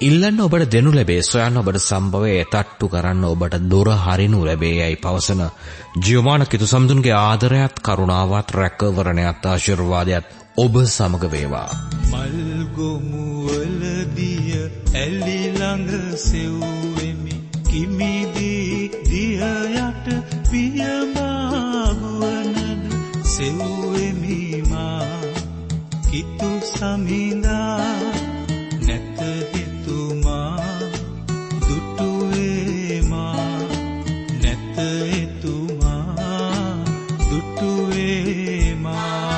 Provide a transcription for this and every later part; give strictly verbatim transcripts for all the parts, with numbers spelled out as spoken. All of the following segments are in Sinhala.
ඉල්ලන්න ඔබට දෙනු ලැබේ. සොයන්න ඔබට සම්භවයේ තට්ටු කරන්න ඔබට දොර හරිනු ලැබේ යයි පවසන ජියෝමාන කිතුසම්දුන්ගේ ආදරයත් කරුණාවත් රැකවරණයත් ආශිර්වාදයත් ඔබ සමග වේවා. මල් ගොමුවලදිය ඇලි ළඟ සෙව්වෙමි කිමිදී දිය යට පියමාගුවනද සෙව්වෙමි මා කිතු සමිඳා නැත හිතුමා දුටුවේ මා නැත හිතුමා දුටුවේ මා.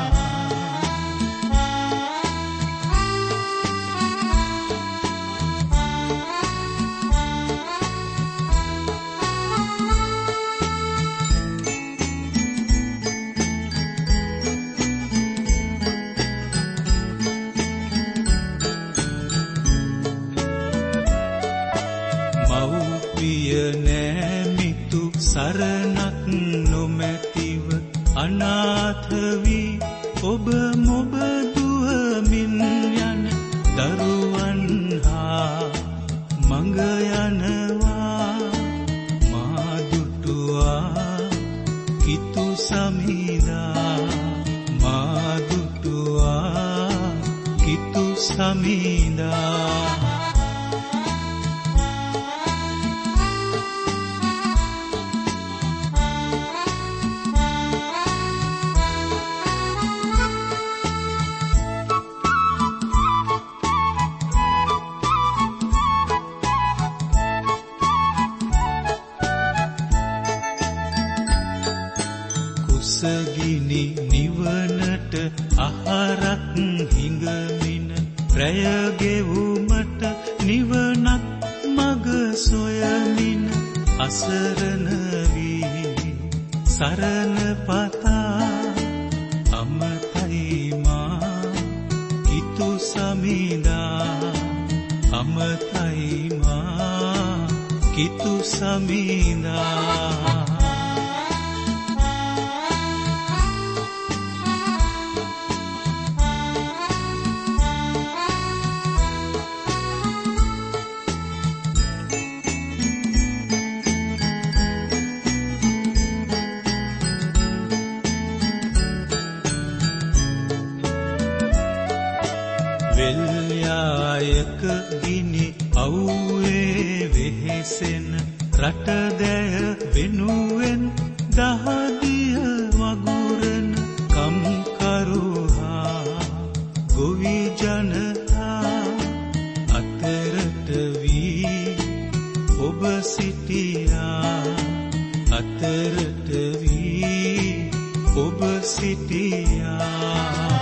සරණක් නොමැතිව අනාථ වී ඔබ මොබ දුවමින් යන දරුවන් හා මඟ යනවා මා දුටුවා කිතු සමිඳා මා දුටුවා කිතු සමිඳා. කුසගිනි නිවනට ආහාරක් හිඟමින ප්‍රය ගෙවුමට නිවනක් මග සොයමින අසරණ වී සරණ පතා අමතයි මා කිතු සමිඳා අමතයි මා කිතු සමිඳා. වෙල්යායක ගිනි අවුවේ වෙහෙසෙන රට දැය වෙනුවෙන් දහදිය වගුරන කම්කරුහා ගොවි ජනතා අතරට වී ඔබ සිටියා අතරට වී ඔබ සිටියා.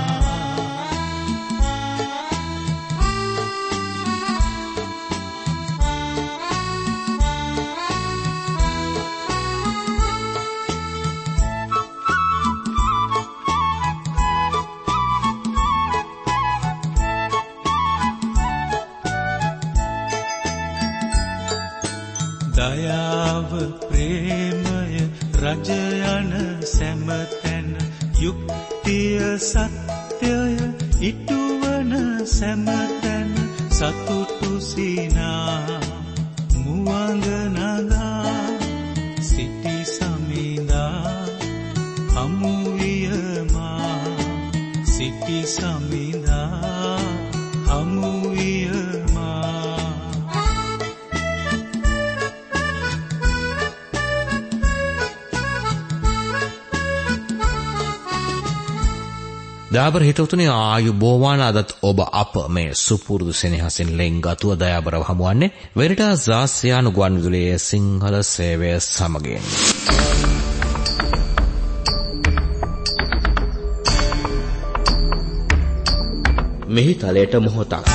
දයාව ප්‍රේමය රජයන සැමතැන යුක්තිය සත්‍යය ඉටුවන සැමතැන සතුටු සිනා මුවඟ නගා සිටි සමිඳා හමුවියමා සිටි සමිඳා හමුවියමා. දයාබර හිතවතුනි ආයුබෝවාන අදත් ඔබ අප මේ සුපුරුදු සෙනෙහසින් ලෙන්ගතුව දයාබරව හමුවන්නේ වෙරිටාස් ආසියානු ගුවන්විදුලියේ සිංහල සේවය සමගින්. මෙහි තලයට මොහොතක්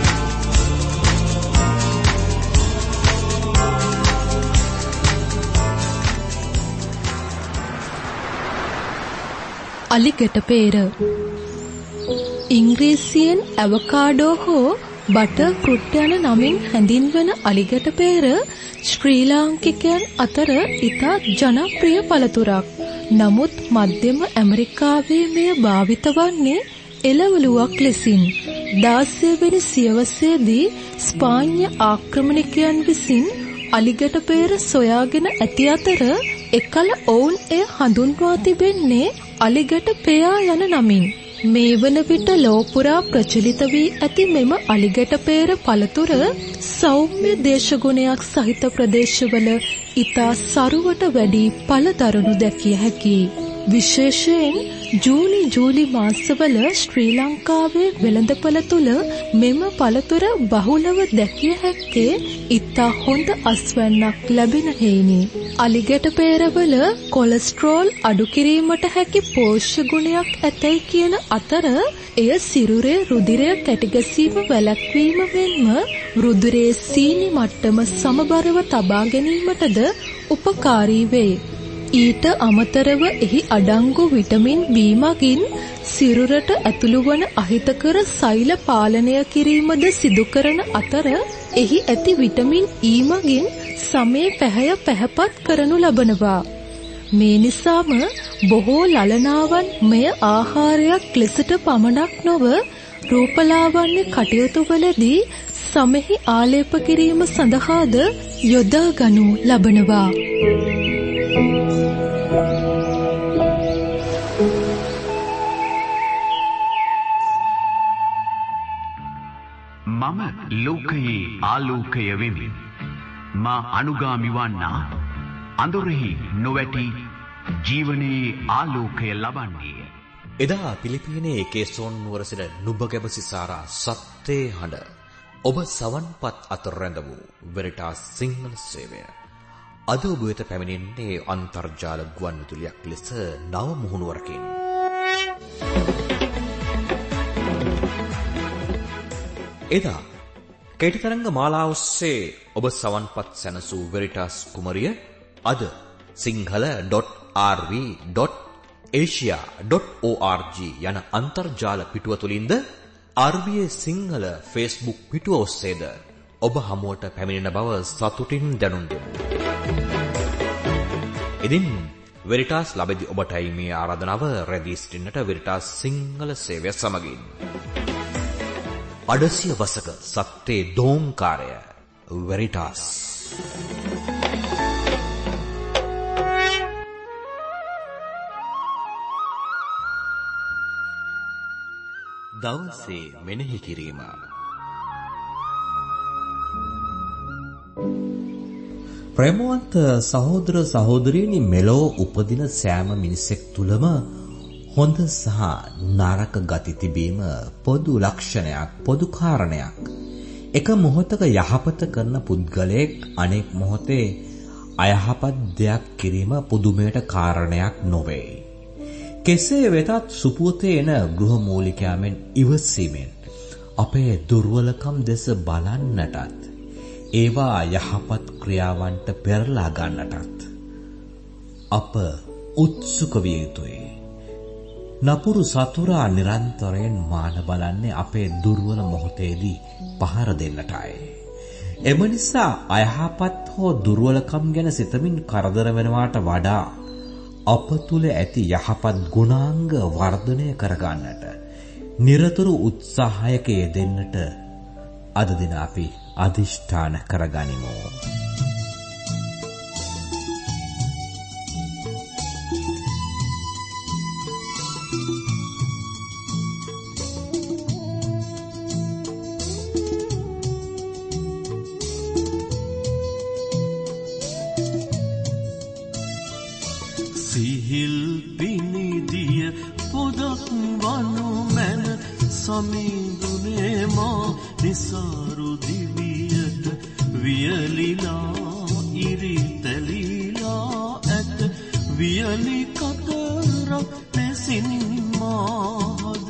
අලිගැට පේර ඉංග්‍රීසියෙන් ඇවකාඩෝ හෝ බටර් ෆෘට් යන නමින් හැඳින්වෙන අලිගැට පේර ශ්‍රී ලාංකිකයන් අතර ඉතා ජනප්‍රිය පළතුරක්. නමුත් මධ්‍යම ඇමරිකාවේ මෙය භාවිත වන්නේ එළවලුවක් ලෙසින්. දාසය වෙනි සියවසේදී ස්පාඤ්ඤ ආක්‍රමණිකයන් විසින් අලිගට පෙර සොයාගෙන ඇති අතර එකල ඔවුන් එය හඳුන්වා තිබෙන්නේ අලිගට පෙයා යන නමින්. මේ වන විට ලෝපුරා ප්‍රචලිත වී ඇති මෙම අලිගට පෙර පළතුර සෞම්‍ය දේශගුණයක් සහිත ප්‍රදේශවල ඉතා සරුවට වැඩි පළදරුණු දැකිය හැකියි. විශේෂයෙන් ජූනි ජූලි මාසවල ශ්‍රී ලංකාවේ වෙළඳපොළ තුල මෙම පළතුර බහුලව දැකිය හැක්කේ ඉතා හොඳ අස්වැන්නක් ලැබෙන හේිනි. අලිගට පෙරවල කොලෙස්ටරෝල් අඩු කිරීමට හැකි පෝෂ්‍ය ගුණයක් ඇතැයි කියන අතර එය සිරුරේ රුධිරය කැටිගැසීම වැළැක්වීම මෙන්ම රුධිරයේ සීනි මට්ටම සමබරව තබා ගැනීමටද උපකාරී වේ. ඊට අමතරව එහි අඩංගු විටමින් බී මගින් සිරුරට ඇතුළු වන අහිතකර සෛල පාලනය කිරීමද සිදු කරන අතර එහි ඇති විටමින් ඊ මගින් සමේ පැහැය පැහැපත් කරනු ලබනවා. මේ නිසාම බොහෝ ලලනාවන් මෙය ආහාරයක් ලෙසට පමණක් නොව රූපලාවන්‍ය කටයුතුවලදී සමෙහි ආලේප කිරීම සඳහාද යොදා ගනු ලබනවා. මම ලෝකයේ ආලෝකය වෙමි. මා අනුගාමි වන්නා අඳුරෙහි නොවැටි ජීවනයේ ආලෝකය ලබන්නේ. එදා පිලිපීනයේ කේසෝන් නුවර සිට නුඹගැබ සිසාරා සත්‍යේ හඬ ඔබ සවන්පත් අතර රැඳ වූ වෙරිටාස් සිංහල සේවය අද ඔබ වෙත පැමිණෙන්නේ අන්තර්ජාල ගුවන් විදුලියක් ලෙස නව මුහුණුවරකින්. එදා කේටිතරංග මාලාව ඔස්සේ ඔබ සවන්පත් සැනසූ වෙරිටාස් කුමරිය අද Sinhala dot R V dot Asia dot O R G යන අන්තර්ජාල පිටුව තුලින්ද R V A Sinhala Facebook පිටුව ඔස්සේද ඔබ හමුවට පැමිණෙන බව සතුටින් දැනුම් දෙමු. ඉතින් වෙරිටාස් ලැබෙදි ඔබටයි මේ ආරාධනාව රැඳී සිටින්නට වෙරිටාස් සිංහල සේවය සමගින්. අඩසිය වසක සත්‍යේ දෝංකාරය වෙරිටාස්. දවසේ මෙනෙහි කිරීම. ප්‍රේමවන්ත සහෝදර සහෝදරියනි, මෙලෝ උපදින සෑම මිනිසෙක් තුලම හොඳ සහ නරක ගති තිබීම පොදු ලක්ෂණයක්, පොදු කාරණයක්. එක මොහොතක යහපත කරන පුද්ගලයෙක් අනෙක් මොහොතේ අයහපත් දෙයක් කිරීම පුදුමයට කාරණයක් නොවේ. කෙසේ වෙතත් සුපුවතේ එන ගෘහමූලිකයාමෙන් ඉවසීමෙන් අපේ දුර්වලකම් දෙස බලන්නටත් ඒවා යහපත් ක්‍රියාවන්ට පෙරලා ගන්නටත් අප උත්සුක විය යුතුයි. නපුරු සතුරා නිරන්තරයෙන් මාන බලන්නේ අපේ දුර්වල මොහොතේදී පහර දෙන්නටයි. එම නිසා අයහපත් හෝ දුර්වලකම් ගැන සිතමින් කරදර වෙනවාට වඩා අප තුල ඇති යහපත් ගුණාංග වර්ධනය කරගන්නට නිරතුරු උත්සාහයක යෙදෙන්නට අද දින අපි අදිෂ්ඨාන කරගනිමු. සිහිල් පිනිදිය පොදක් වනු මැන සමිඳුනේ මා නිසරු දිවියට වියලිලා ඉරිතැලිලා ඇත වියලි කතරක් නැසින් මාහද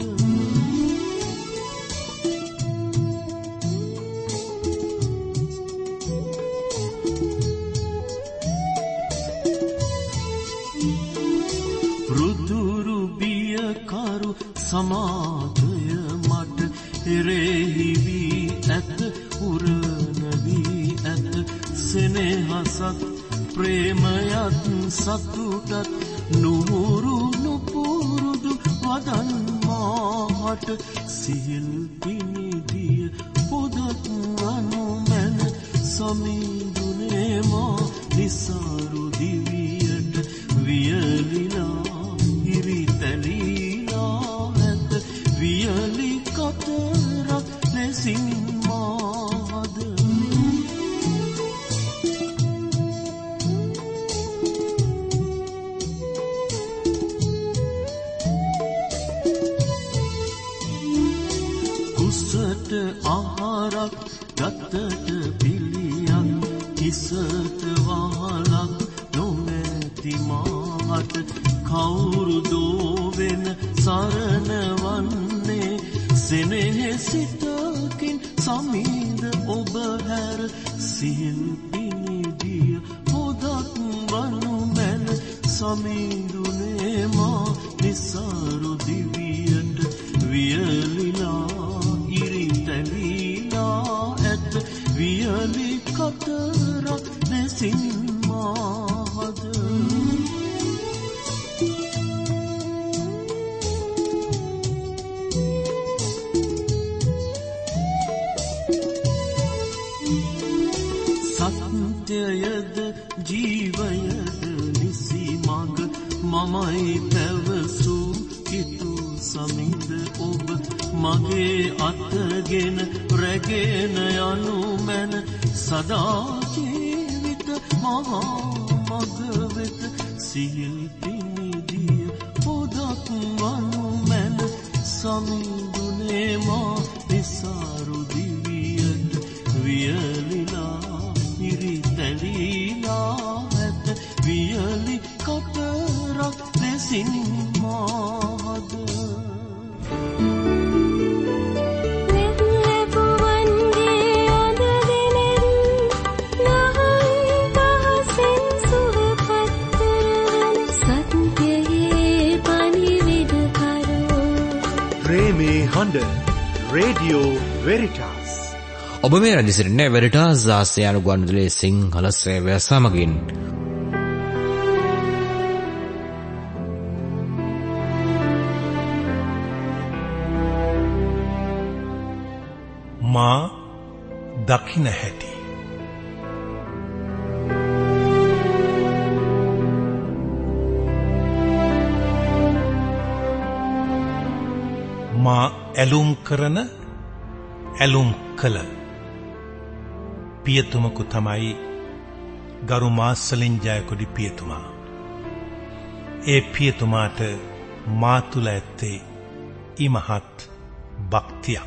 රුදුරු බිය කරු සමාදය මට එරෙහි වී ඇත උරන වී ඇත සෙනෙහසත් ප්‍රේමයත් සතුටත් නුහුරු නුපුරුදු වදන් මාහද මට සිහිල් පිනිදිය පොදක් වනු මැන සමිඳුනේ මා නිසරු දිවියට වියලිලා ඉරිතැලිලා ඇත වියලි කතරක් ලෙසින් මාද කුසට ආහාරක් ගතට පිළියන් කිසට වහලක් නොමැති මාට කවුරු දෝවෙන සරණ වන්නේ සෙනෙහසිතකින් සමීද ඔබ හැර සිහිල් පිනිදිය පොදක් වනු මැන සමීදුනේ මා නිසරු දිවියට වියලිලා ඉරිතැලිලා ඇත වියලි කතරක් ලෙසින් මාද සත්‍යයද ජීවයද නිසි මඟ මමයි පැවසූ කිතු සමිඳ ඔබ මගේ අතගෙන රැගෙන යනු මැන සදා ජීවිත මහා මග වෙත සිහිල් පිනිදිය පොදක් වනු මැන සමිඳුනේ මා නිසරු දිවියට වියලිලා ඉරිතැලිලා ඇත වියලි කතරක් ලෙසින් මාද රේඩියෝ වෙරිටාස් ඔබ මේ රැඳී සිටින්නේ වෙරිටාස් ආසියානු ගුවන්විදුලියේ සිංහල සේවය සමගින්. මා දකින හැටි මා ඇලුම් කරන ඇලුම් කළ පියතුමකු තමයි ගරු මාස්සලින් ජයකොඩි පියතුමා. ඒ පියතුමාට මා තුළ ඇත්තේ ඉමහත් භක්තියක්.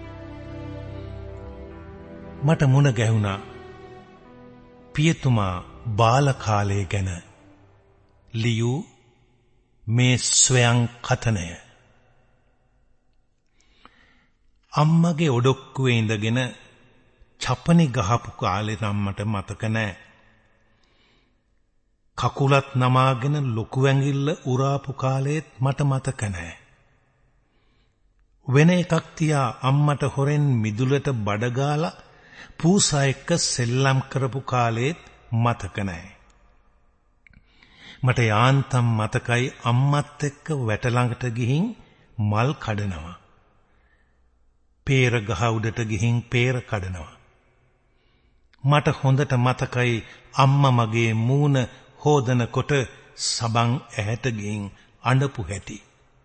මට මුණ ගැහුණා පියතුමා බාල කාලය ගැන ලියූ මේ ස්වයං කතනය. අම්මගේ ඔඩොක්කුවේ ඉඳගෙන චපනි ගහපු කාලේ නම් මට මතක නෑ. කකුලත් නමාගෙන ලොකු ඇඟිල්ල උරාපු කාලෙත් මට මතක නෑ. වෙන එකක් තියා අම්මට හොරෙන් මිදුලට බඩගාලා පූසා එක්ක සෙල්ලම් කරපු කාලෙත් මතක නෑ. මට යාන්තම් මතකයි අම්මත් එක්ක වැට ළඟට ගිහින් මල් කඩනවා. පේර ගහ උඩට ගිහින් පේර කඩනවා. මට හොඳට මතකයි අම්මා මගේ මූණ හොදනකොට සබන් ඇහැට ගිහින් අඬපු හැටි.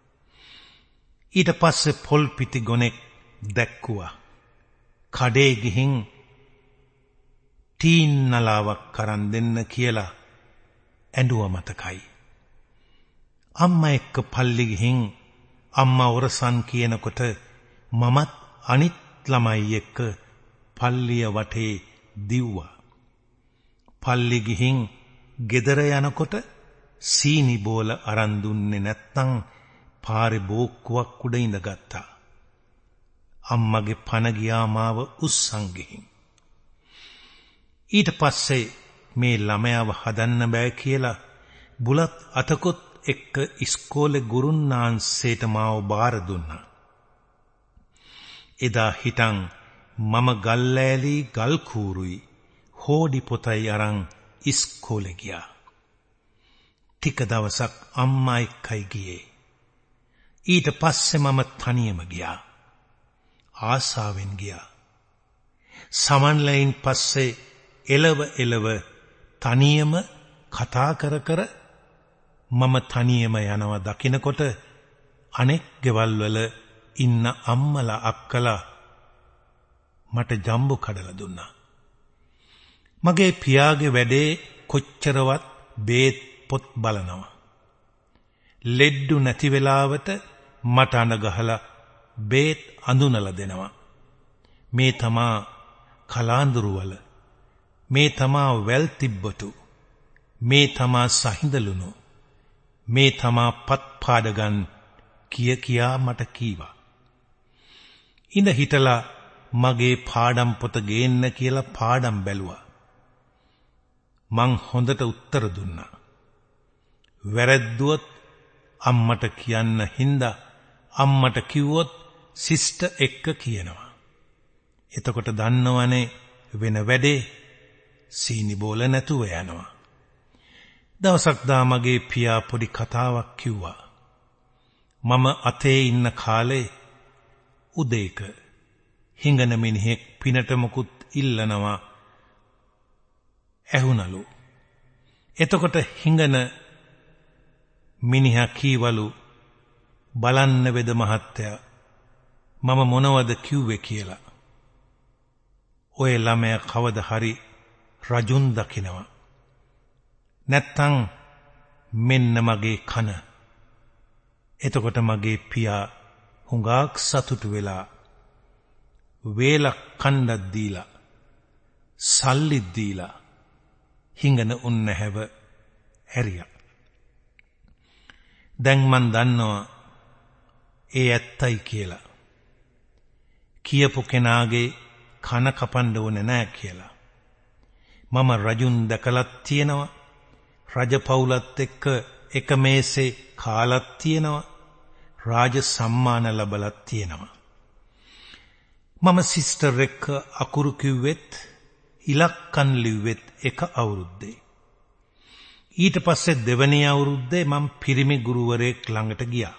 ඊට පස්සේ පොල් පිටි ගොනෙක් දැක්කුවා. කඩේ ගිහින් ටීන් නලාවක් කරන් දෙන්න කියලා ඇඬුවා මතකයි. අම්මා එක්ක පල්ලි ගිහින් අම්මා ඔරසන් කියනකොට මමත් අනිත් ළමයි එක්ක පල්ලිය වටේ දිව්වා. පල්ලි ගිහින් ගෙදර යනකොට සීනි බෝල අරන් දුන්නේ නැත්නම් පාරේ බෝක්කුවක් උඩ ඉඳගත්තා. අම්මගේ පණ ගියා මාව උස්සන් ගිහින්. ඊට පස්සේ මේ ළමයාව හදන්න බෑ කියලා බුලත් අතකොත් එක්ක ඉස්කෝලේ ගුරුන්නාන්සේට මාව බාර දුන්නා. එදා හිටන් මම ගල්ලෑලි ගල් කූරුයි හෝඩි පොතයි අරන් ඉස්කෝලේ ගියා. ටික දවසක් අම්මා එක්කයි ගියේ. ඊට පස්සේ මම තනියම ගියා. ආසාවෙන් ගියා. සමන්ලයින් පස්සේ එලව එලව තනියම කතා කර කර මම තනියම යනවා දකිනකොට අනෙක් ගෙවල් වල ඉන්න අම්මලා අක්කලා මට ජම්බු කඩලා දුන්නා. මගේ පියාගේ වැඩේ කොච්චරවත් බේත් පොත් බලනවා. ලෙඩ්ඩු නැති වෙලාවට මට අඬ ගහලා බේත් අඳුනලා දෙනවා. මේ තමා කලාඳුරු වල, මේ තමා වැල් තිබ්බතු, මේ තමා සහිඳලුණු, මේ තමා පත් පාඩගන් කිය කියා මට කීවා. ඉඳ හිටලා මගේ පාඩම් පොත ගේන්න කියලා පාඩම් බැලුවා. මං හොඳට උත්තර දුන්නා. වැරද්දුවොත් අම්මට කියන්න හින්දා අම්මට කිව්වොත් සිස්ටර් එක්ක කියනවා. එතකොට දන්නවනේ වෙන වැඩේ සීනි බෝල නැතුව යනවා. දවසක් දා මගේ පියා පොඩි කතාවක් කිව්වා. මම අතේ ඉන්න කාලේ උදේක හිඟන මිනිහෙක් පිනට මොකුත් ඉල්ලනවා ඇහුණලු. එතකොට හිඟන මිනිහා කීවලු, බලන්න වෙද මහත්තයා මම මොනවද කිව්වේ කියලා. ඔය ළමයා කවද හරි රජුන් දකිනවා. නැත්තං මෙන්න මගේ කන. එතකොට මගේ පියා හුඟක් සතුටු වෙලා වේලක් කණ්ඩක් දීලා සල්ලිත් දීලා හිඟන උන්න හැව හැරියා. දැන් මන් දන්නවා ඒ ඇත්තයි කියලා. කියපු කෙනාගේ කන කපන්න ඕනේ නෑ කියලා. මම රජුන් දැකලත් තියෙනවා. රජපෞලත් එක්ක එක මේසේ කාලත් තියෙනවා. රාජ සම්මාන ලැබලත් තියෙනවා. මම සිස්ටර් එක්ක අකුරු කිව්වෙත් ඉලක්කම් ලිව්වෙත් එක අවුරුද්දේ. ඊට පස්සේ දෙවැනි අවුරුද්දේ මම පිරිමි ගුරුවරයෙක් ළඟට ගියා.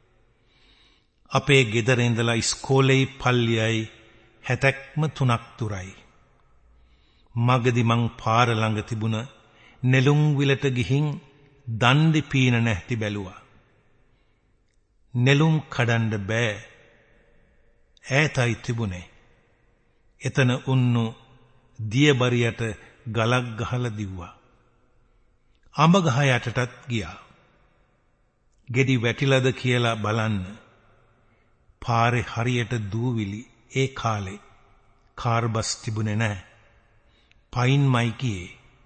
අපේ ගෙදර ඉඳලා ඉස්කෝලේයි පල්ලියයි හැතැක්ම තුනක් තුරයි. මගදී මං පාර ළඟ තිබුණ නෙළුම් විලට ගිහින් දණ්ඩි පීන නැති බැලුවා. නෙළුම් කඩන්න බෑ. ඈතයි තිබුණේ. එතන උන්නු දියබරියට ගලක් ගහලා දිව්වා. අඹ ගහ යටටත් ගියා. ගෙඩි වැටිලාද කියලා බලන්න. පාරේ හරියට දූවිලි. ඒ කාලේ කාර් බස් තිබුණේ නැහැ. පයින් මයිකියේ.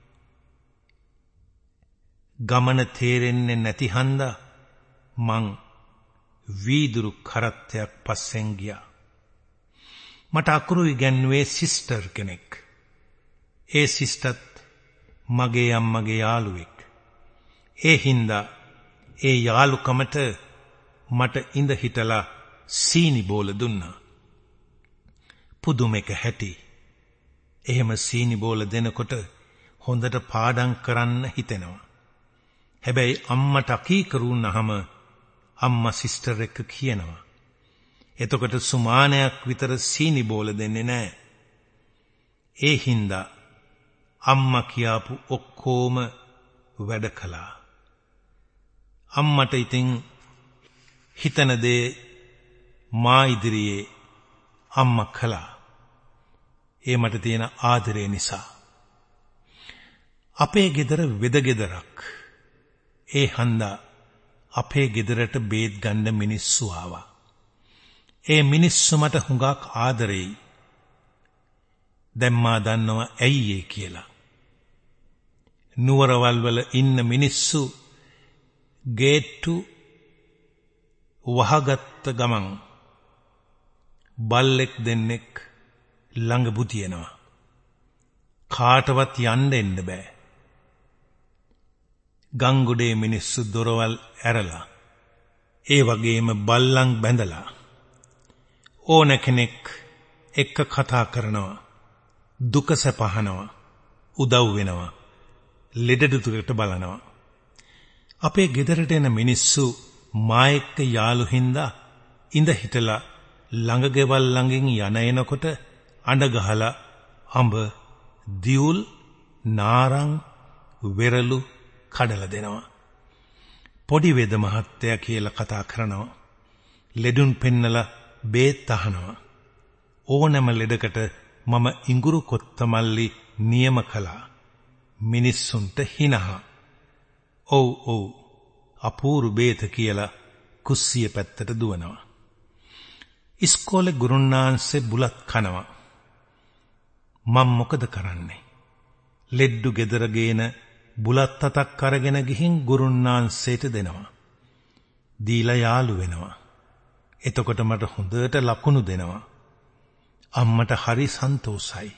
ගමන තේරෙන්නේ නැති හන්දා මං වීදුරු කරත්තයක් පස්සෙන් ගියා. මට අකුරු ඉගැන්වුවේ සිස්ටර් කෙනෙක්. ඒ සිස්ටර්ත් මගේ අම්මගේ යාළුවෙක්. ඒ හින්දා ඒ යාළුකමට මට ඉඳ හිටලා සීනි බෝල දුන්නා. පුදුම එක හැටි. එහෙම සීනි බෝල දෙනකොට හොඳට පාඩම් කරන්න හිතෙනවා. හැබැයි අම්මට අකීකරු වුණාම අම්මා සිස්ටර් එක්ක කියනවා. එතකොට සුමානයක් විතර සීනි බෝල දෙන්නේ නැහැ. ඒ හින්දා අම්මා කියාපු ඔක්කොම වැඩ කළා. අම්මට ඉතින් හිතන දේ මා ඉදිරියේ අම්මා කළා. ඒ මට තියෙන ආදරය නිසා. අපේ ගෙදර වෙද ගෙදරක්. ඒ හන්දා අපේ ගෙදරට බේත් ගන්න මිනිස්සු ආවා. ඒ මිනිස්සු මට හුඟක් ආදරෙයි. දැන් මා දන්නවා ඇයි ඒ කියලා. නුවරවල් වල ඉන්න මිනිස්සු ගේට්ටු වහගත්ත ගමන් බල්ලෙක් දෙන්නෙක් ළඟ බුතියනවා. කාටවත් යන්න එන්න බෑ. ගංගොඩේ මිනිස්සු දොරවල් ඇරලා ඒ වගේම බල්ලන් බැඳලා ඕන කෙනෙක් එක්ක කතා කරනවා, දුක සැපහනවා, උදව් වෙනවා, ලෙඩ දුකට බලනවා. අපේ ගෙදරට එන මිනිස්සු මා එක්ක යාළු හින්දා ඉඳ හිටලා ළඟ ගෙවල් ළඟින් යන එනකොට අඬ ගහලා අඹ, දියුල්, නාරං, වෙරළු කඩලා දෙනවා. පොඩි වේද මහත්තයා කියලා කතා කරනවා. ලෙඩුන් පෙන්නලා බේත් අහනවා. ඕනෑම ලෙඩකට මම ඉඟුරු කොත්තමල්ලි නියම කළා. මිනිස්සුන්ට හිනහ. ඔව් ඔව් අපූරු බේත කියලා කුස්සිය පැත්තට දුවනවා. ඉස්කෝලේ ගුරුන්නාන්සේ බුලත් කනවා. මම මොකද කරන්නේ? ලෙඩ්ඩු ගෙදර ගේන බුලත් අතක් අරගෙන ගිහින් ගුරුන්නාන්සේට දෙනවා. දීලා යාළු වෙනවා. එතකොට මට හොඳට ලකුණු දෙනවා. අම්මට හරි සන්තෝසයි.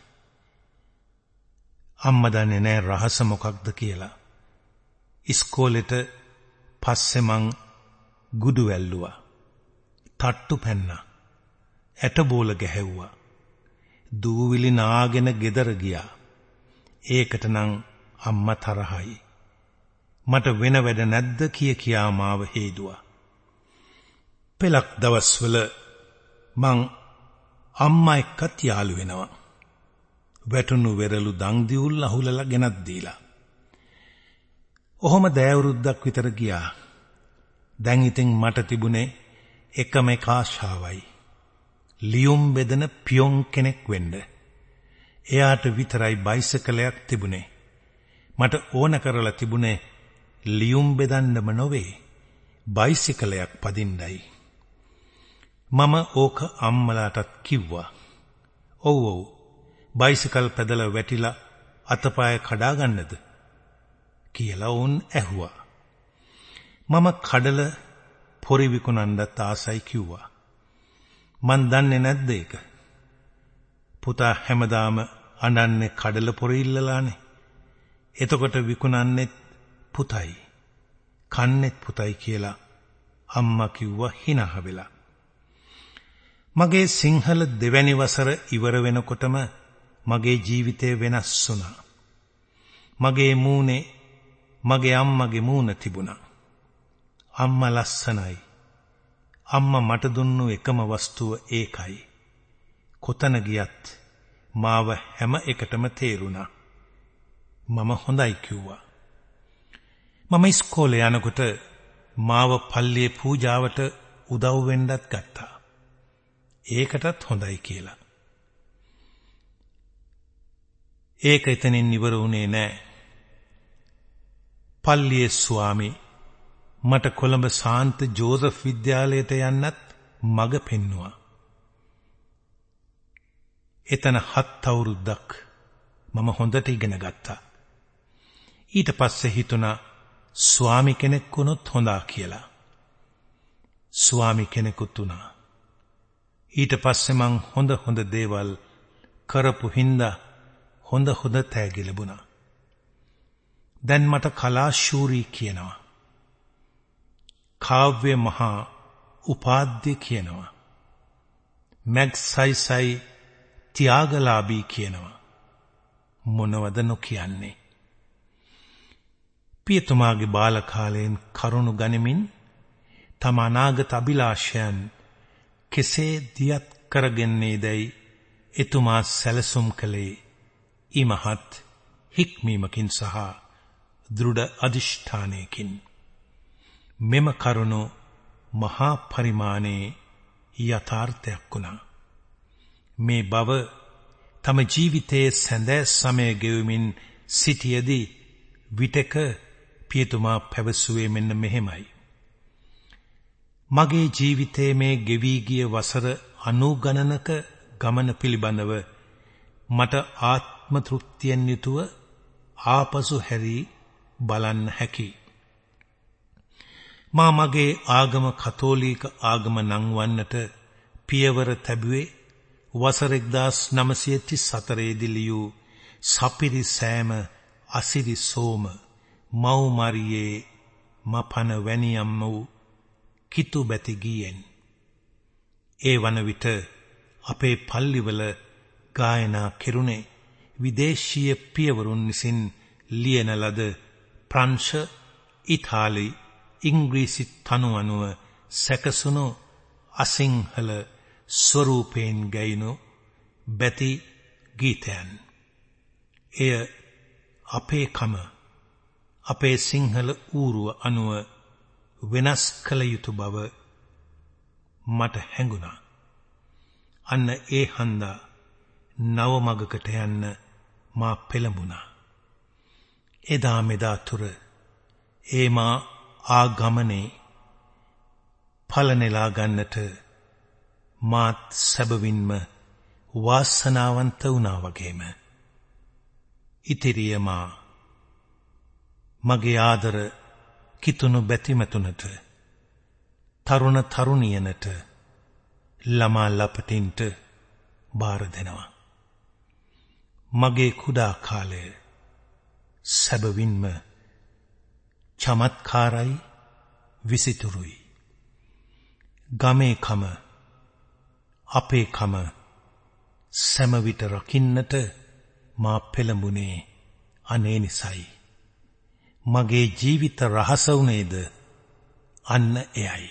අම්මා දන්නේ නැහැ රහස මොකක්ද කියලා. ඉස්කෝලේට පස්සේ මං ගුඩු වැල්ලුවා. තට්ටු පැන්නා. ඇට බෝල ගැහැව්වා. දූවිලි නාගෙන ගෙදර ගියා. ඒකට නම් අම්මා තරහයි. මට වෙන වැඩ නැද්ද කිය කියා මාව හේදුවා. පෙලක් දවස්වල මං අම්මා එක්කත් යාළු වෙනවා. වැටුණු වෙරළු දන් දියුල් අහුලලා ගෙනත් දීලා. ඔහොම දෑවුරුද්දක් විතර ගියා. දැන් ඉතින් මට තිබුණේ එකම එක ආශාවයි. ලියුම් බෙදන පියොන් කෙනෙක් වෙන්න. එයාට විතරයි බයිසිකලයක් තිබුණේ. මට ඕන කරලා තිබුණේ ලියුම් බෙදන්නම නොවේ, බයිසිකලයක් පදින්නයි. මම ඕක අම්මලාටත් කිව්වා. ඔව් ඔව් බයිසිකල් පැදලා වැටිලා අතපය කඩා ගන්නද කියලා උන් ඇහුවා. මම කඩල පොරි විකුණන්නත් ආසයි කිව්වා. මන් දන්නේ නැද්ද ඒක? පුතා හැමදාම අඬන්නේ කඩල පොරි ඉල්ලලානේ. එතකොට විකුණන්නෙත් පුතයි, කන්නෙත් පුතයි කියලා අම්මා කිව්වා හිනහ වෙලා. මගේ සිංහල දෙවැනි වසර ඉවර වෙනකොටම මගේ ජීවිතය වෙනස් වුණා. මගේ මූණේ මගේ අම්මගේ මූණ තිබුණා. අම්මා ලස්සනයි. අම්මා මට දුන්නු එකම වස්තුව ඒකයි. කොතන ගියත් මාව හැම එකටම තේරුණා. මම හොඳයි කිව්වා. මම ඉස්කෝලේ යනකොට මාව පල්ලියේ පූජාවට උදව් වෙන්නත් ගත්තා. ඒකටත් හොඳයි කියලා. ඒක එතනින් ඉවර වුණේ නෑ. පල්ලියේ ස්වාමී මට කොළඹ සාන්ත ජෝසප් විද්‍යාලයට යන්නත් මඟ පෙන්නුවා. එතන හත් අවුරුද්දක් මම හොඳට ඉගෙන ගත්තා. ඊට පස්සේ හිතුණා ස්වාමි කෙනෙක් වුණොත් හොඳා කියලා. ස්වාමි කෙනෙකුත් වුණා. ඊට පස්සේ මං හොඳ හොඳ දේවල් කරපු හින්දා හොඳ හොඳ තෑගි ලැබුණා. දැන් මට කලාශූරී කියනවා. කාව්‍ය මහා උපාධ්‍ය කියනවා. මැග්සයිසයි ත්‍යාගලාභී කියනවා. මොනවද නොකියන්නේ? පියතුමාගේ බාල කාලයෙන් කරුණු ගනිමින් තම අනාගත අභිලාෂයන් කෙසේ දියත් කරගන්නේදයි එතුමා සැලසුම් කළේ ඊමහත් හික්මීමකින් සහ දෘಢ අධිෂ්ඨානයකින්. මෙම කරුණු මහා පරිමාණයේ යථාර්ථයක් වුණා. මේ බව තම ජීවිතයේ සැඳෑ සමය ගෙවමින් සිටියදී විටක පියතුමා පැවසුවේ මෙන්න මෙහෙමයි. මගේ ජීවිතයේ මේ ගෙවී ගිය වසර අනූ ගණනක ගමන පිළිබඳව මට ආත්ම තෘප්තියෙන් යුතුව ආපසු හැරී බලන්න හැකි. මා මගේ ආගම කතෝලික ආගම නංවන්නට පියවර තැබුවේ වසර එක්දාස් නවසිය තිස් හතරේ දී ලියූ සපිරි සෑම අසිරි සෝම මව් මරියේ මපන වැනියම් වූ කිතු බැති ගීයෙන්. ඒ වන විට අපේ පල්ලිවල ගායනා කෙරුණේ විදේශීය පියවරුන් විසින් ලියන ලද ප්‍රංශ, ඉතාලි, ඉංග්‍රීසි තනු අනුව සැකසුණු අසිංහල ස්වරූපයෙන් ගැයුණු බැති ගීතයන්. එය අපේ කම අපේ සිංහල ඌරුව අනුව වෙනස් කළ යුතු බව මට හැඟුණා. අන්න ඒ හන්දා නව මගකට යන්න මා පෙළඹුණා. එදා මෙදා තුර ඒ මා ආගමනේ ඵලනෙලා ගන්නට මාත් සැබවින්ම වාසනාවන්ත වුණා වගේම ඉතිරිය මා මගේ ආදර කිතුණු බැතිමතුනට තරුණ තරුණියනට ළමා ලපටින්ට බාර දෙනවා. මගේ කුඩා කාලය සැබවින්ම චමත්කාරයි විසිතුරුයි. ගමේ කම අපේ කම සෑම විට රකින්නට මා පෙළඹුණේ අනේ නිසයි. මගේ ජීවිත රහස වුණේද අන්න එයයි.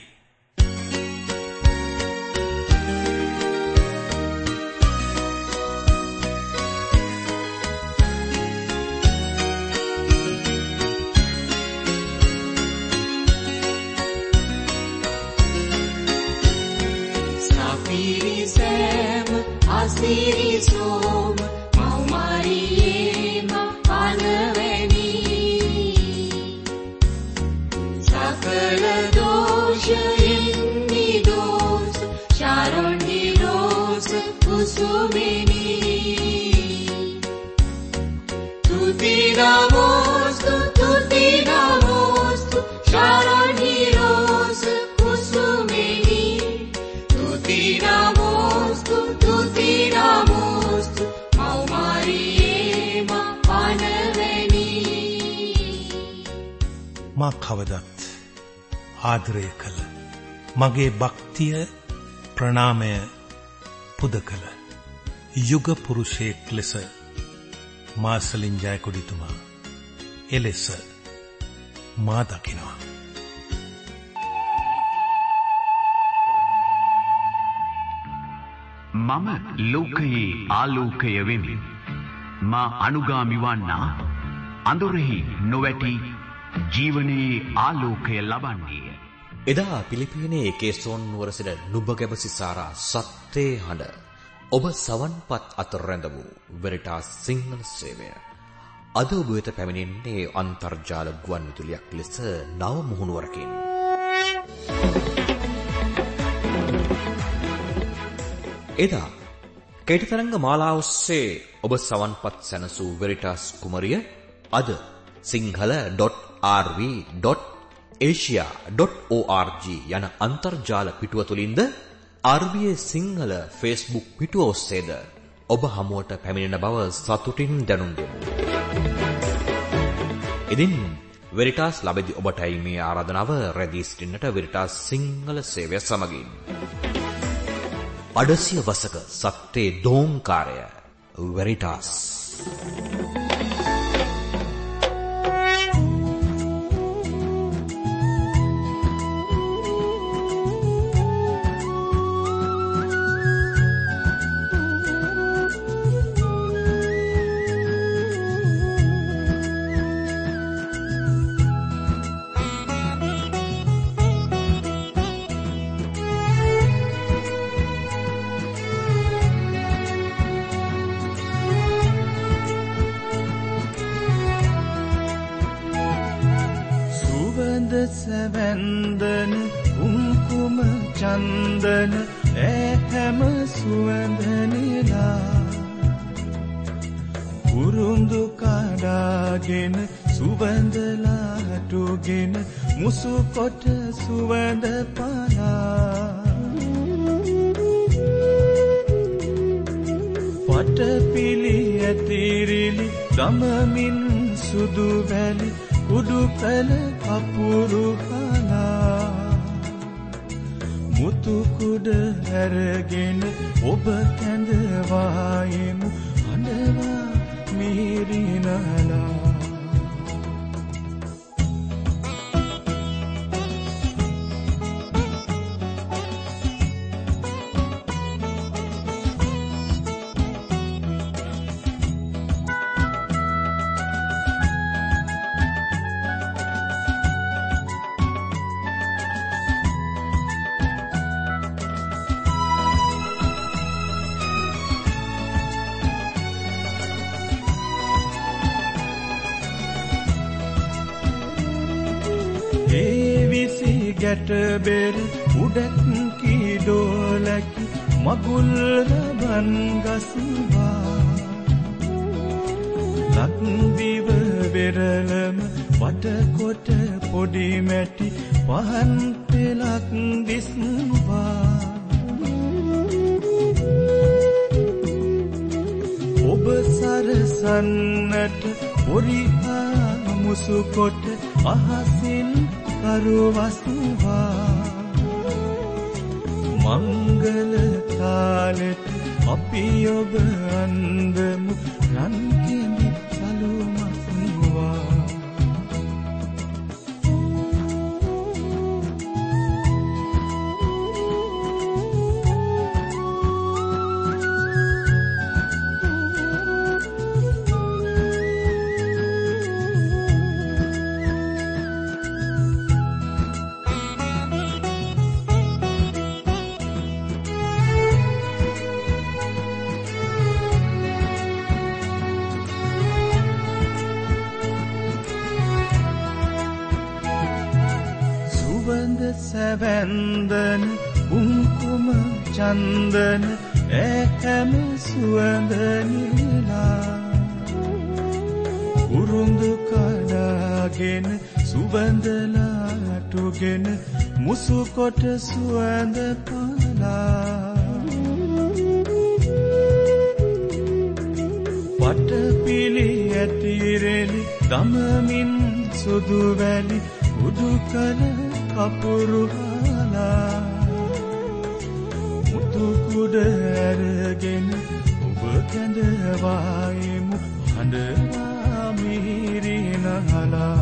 Siri som mau mariema anaveni sakala dosha inni dos sharon hiros kusumeni tuti namostu tuti namostu sharon hiros kusumeni tuti namostu tuti namostu mau mariema anaveni. මා කවදත් ආදරය කළ මගේ භක්තිය ප්‍රණාමය පුද කළ යුග පුරුෂයෙක් ලෙස මාසලින් ජයකොඩිතුමා එලෙස මා දකිනවා. මම ලෝකයේ ආලෝකය වෙමි. මා අනුගාමි වන්නා අඳුරෙහි නොවැටි ජීවනයේ ආලෝකය ලබන්නේය. එදා පිලිපිනයේ කේසෝන් නුවර සිට නුඹගැබ සිසාරා සත්‍යේ හඬ ඔබ සවන්පත් අතර රැඳ වූ වෙරිටාස් සිංහල සේවය අද ඔබ වෙත පැමිණෙන්නේ අන්තර්ජාල ගුවන් විදුලියක් ලෙස නව මුහුණුවරකින්. එදා කේටතරංග මාලාව ඔස්සේ ඔබ සවන්පත් සැනසූ වෙරිටාස් කුමරිය අද Sinhala dot R V dot Asia dot O R G යන අන්තර්ජාල පිටුව තුලින්ද R B A Sinhala Facebook පිටුව ඔස්සේද ඔබ හමුවට පැමිණෙන බව සතුටින් දැනුම් දෙමු. ඉතින් වෙරිටාස් ලැබෙදි ඔබටයි මේ ආරාධනාව රැඳී සිටින්නට වෙරිටාස් සිංහල සේවය සමගින්. අඩසිය වසක සත්‍යේ දෝංකාරය වෙරිටාස්. සැවැන්දන කුම්කුම චන්දන ඇහැම සුවඳනලා උරුඳු කඩාගෙන සුවඳලාටුගෙන මුසු කොට සුවඳ පලා පටපිලි ඇතිරිලි දමමින් සුදු වැලි කුඩු කල කපුරු කලා මුතු කුඩ හැරගෙන ඔබ කැඳවායෙමු අඬවා මිහිරිනලා ගැට බෙර උඩක් කීඩෝලකි මගුල් රබන් ගස්වා ලක්දිව වෙරළම වටකොට පොඩි මැටි පහන් පෙලක් දිස්වා ඔබ සරසන්නට පොරිහා මුසුකොට අහසින් කරවස්වා මංගල තාලෙට අපි ඔබ අන්දමු රන් කෙඳි සලුමස්වා සැවැන්දන උංකුම චන්දන ඇකම සුවඳනිලා උරුඳු කඩාගෙන සුවඳලාටුගෙන මුසුකොට සුවඳ පලා වටපිලි ඇතිරෙලි දමමින් සුදු වැලි උඩු කල කපුරුහලා මුතු කුඩ ඇරගෙන ඔබ කැඳවායෙමු හඬවා මිහිරිනහලා